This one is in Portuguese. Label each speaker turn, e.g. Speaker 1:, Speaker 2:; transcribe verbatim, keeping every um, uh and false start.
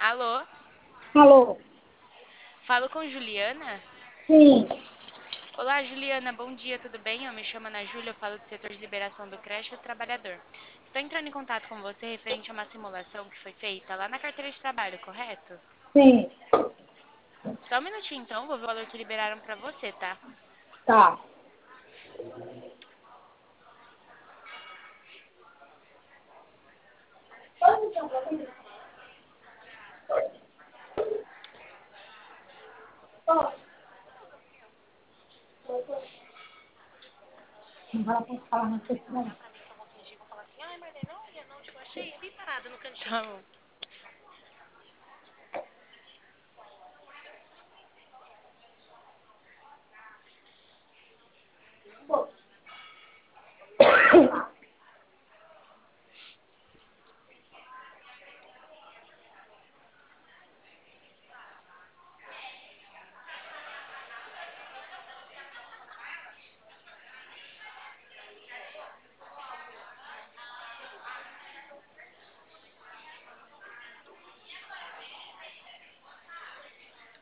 Speaker 1: Alô?
Speaker 2: Alô?
Speaker 1: Falo com Juliana?
Speaker 2: Sim,
Speaker 1: Olá, Juliana, bom dia, tudo bem? Eu me chamo Ana Júlia, eu falo do setor de liberação do creche do trabalhador. Estou entrando em contato com você referente a uma simulação que foi feita lá na carteira de trabalho, correto?
Speaker 2: sim,
Speaker 1: Só um minutinho então, vou ver o valor que liberaram para você, tá?
Speaker 2: tá. Agora eu posso falar na
Speaker 1: Vou
Speaker 2: questão.
Speaker 1: olhar pra mim que eu vou fingir, vou falar assim, ai, Marlene, olha, não, tipo, achei ali parado no cantinho. Tá bom.